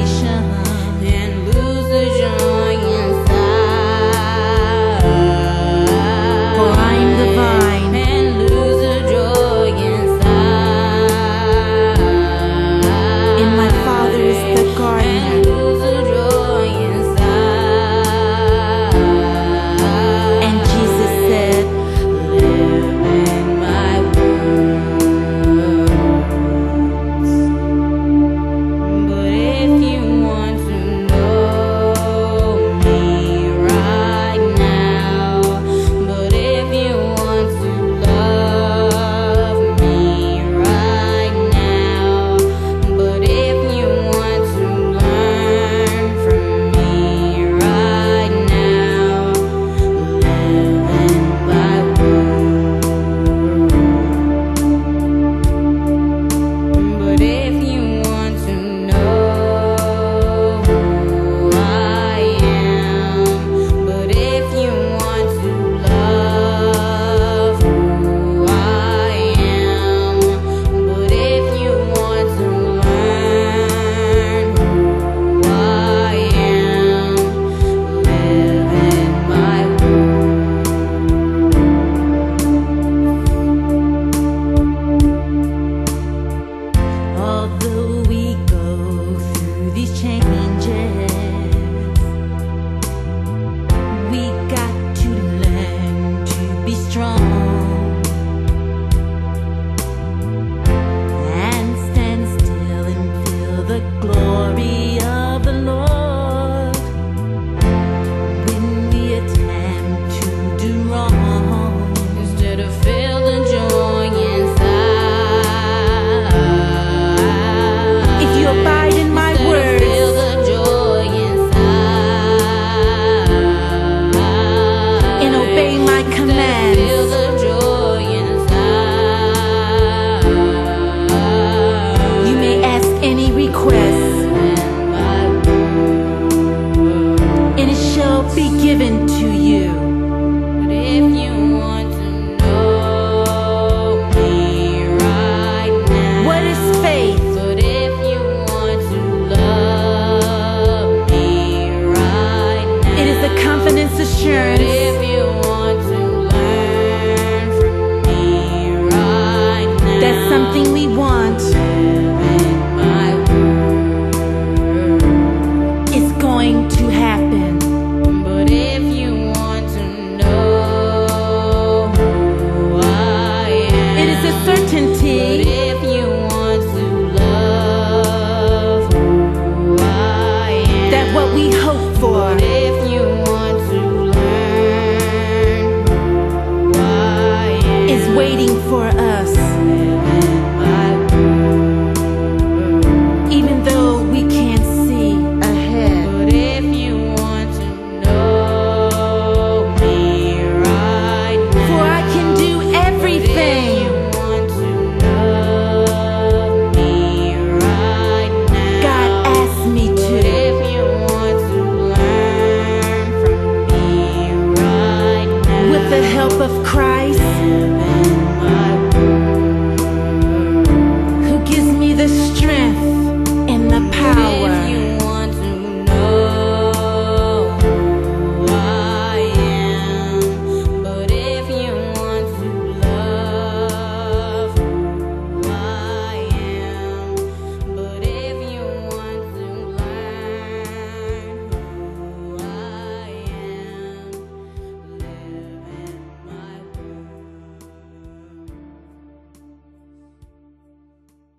salvation and lose the joy inside. For I am the vine, and lose the joy inside. and my Father is the and gardener. lose the joy inside. And Jesus said, Live in my words. But if you want to know me right now, but if you want to love me right now, but if you want to learn from me right now, live in my words. But if you want to know who I am, but if you want to love who I am, but if you want to learn who I am, live in my words. although we go through these changes, we got to learn to be strong and stand still and feel the glory of the Lord when we attempt to do wrong. Instead of feel the joy inside. If you abide in my Instead of words, feel the joy inside. and obey my Instead of commands, feel the joy inside. you may ask any request, In my words. and it shall be given to you. But if you want to know me right now, What is faith? but if you want to love me right now, It is a confidence but assurance if you want to learn from me right now, that's something we want live in my words. is going to happen. But if you want to know who I am, It is a but certainty if you want to love who I am, that what we hope for but if you want to learn who I am, is waiting for us.